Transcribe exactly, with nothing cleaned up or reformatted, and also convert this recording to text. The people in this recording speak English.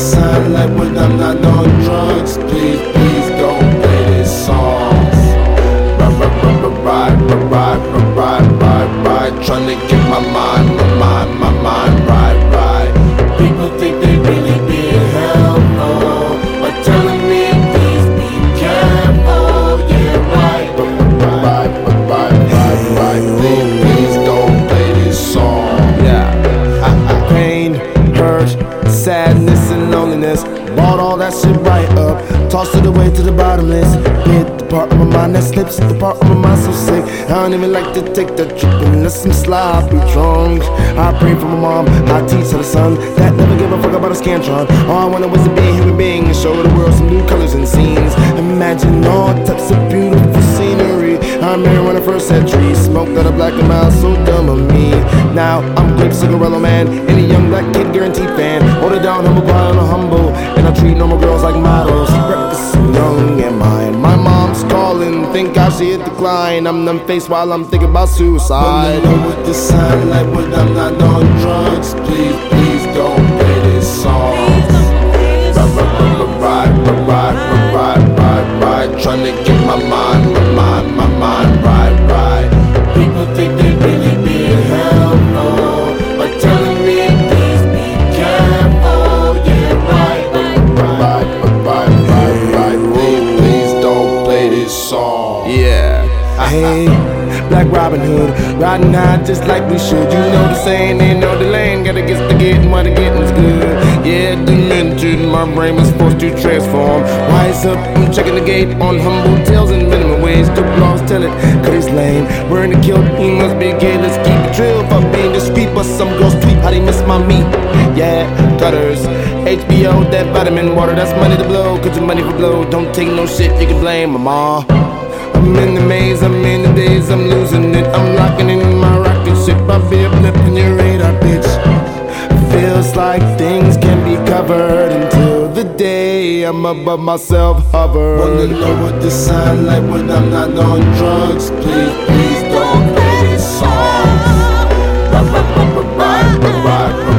sound like when I'm not on drugs? Please, please don't play this song. Ride, ride, ride, ride, ride, ride, ride, ride, tryna get my mind, my mind, my mind right, right. People think they really be in hell, no, by telling me please be careful. Yeah, right, right, right, right, right, right. Please, please don't play this song. Yeah, pain, hurt, sadness and loneliness. Bought all that shit right up, tossed it away to the bottomless pit. The part of my mind that slips, the part of my mind so sick. I don't even like to take that trip unless I'm sloppy drunk. I pray for my mom, I teach her the son that never give a fuck about a Scantron. All I wanted was to be a human being and show the world some new colors and scenes. Imagine all types of beautiful scenery. I remember when I first had trees, smoked out a black and mild, so dumb of me. Now I'm Grape Cigarello man, and a young black kid guaranteed fan. Hold it down, humble pie on a humble, and I treat normal girls like models. Reckless and young am I, and my mom's calling, think I should decline. I'm numb faced while I'm thinking about suicide. Wanna know what this sound like when I'm not on drugs? Please, please don't play this song. Ride, ride, ride, ride, ride, ride, ride, ride, tryna get my mind, my mind, my mind right, right. People think they really be in hell, no, by telling me please be careful. Yeah, right, right, right, right, right, right. Please, please don't play this song. Yeah. Hey, Black Robin Hood, riding high just like we should. You know the saying, ain't no delaying, gotta get the getting while the getting's good. Yeah, demented, my brain was forced to transform. Wise up, I'm checking the gate on humble tales and minimum wage. The laws tell it, cause he's lame. We're in the kill, he must be gay, let's keep it real. Fuck being discreet, but some girls tweet how they miss my meat. Yeah, gutters, H B O, that vitamin water, that's money to blow, cause the money for blow. Don't take no shit, you can blame my ma. I'm in the maze, I'm in the days, I'm losing it. I'm locking in my rocket ship. I'll be a blip in your radar, bitch. Feels like things can be covered until the day I'm above myself, hover. Wanna know what this sound like when I'm not on drugs? Please, please don't play this song. Ride, ride, ride, ride, ride, ride.